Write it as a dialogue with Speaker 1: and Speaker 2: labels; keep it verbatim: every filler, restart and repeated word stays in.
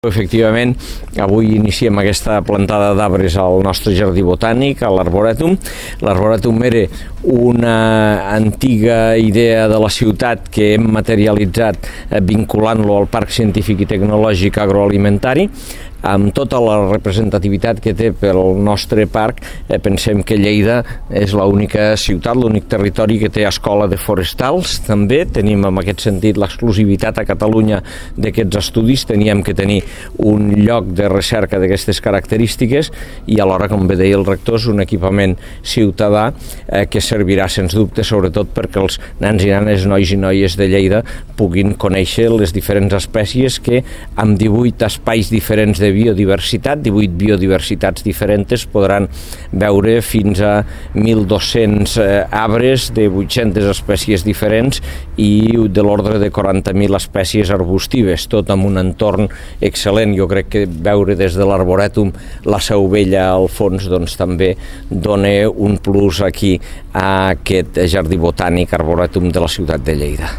Speaker 1: Efectivament, avui iniciem aquesta plantada d'arbres al nostre jardí botànic, a l'Arborètum. L'Arborètum era una antiga idea de la ciutat que hem materialitzat vinculant-lo al Parc Científic i Tecnològic Agroalimentari. Amb tota la representativitat que té pel nostre parc, eh, pensem que Lleida és l'única ciutat, l'únic territori que té escola de forestals. També tenim en aquest sentit l'exclusivitat a Catalunya d'aquests estudis. Teníem que tenir un lloc de recerca d'aquestes característiques i alhora, com bé deia el rector, és un equipament ciutadà eh, que servirà sens dubte sobretot perquè els nens i nenes, nois i noies de Lleida puguin conèixer les diferents espècies que amb divuit espais diferents de biodiversitat, divuit biodiversitats diferents, podran veure fins a mil dos-cents eh, arbres de vuit-centes espècies diferents i de l'ordre de quaranta mil espècies arbustives, tot amb un entorn excel·lent. Jo crec que veure des de l'Arborètum la Seu Vella al fons doncs, també dona un plus aquí a aquest jardí botànic Arborètum de la ciutat de Lleida.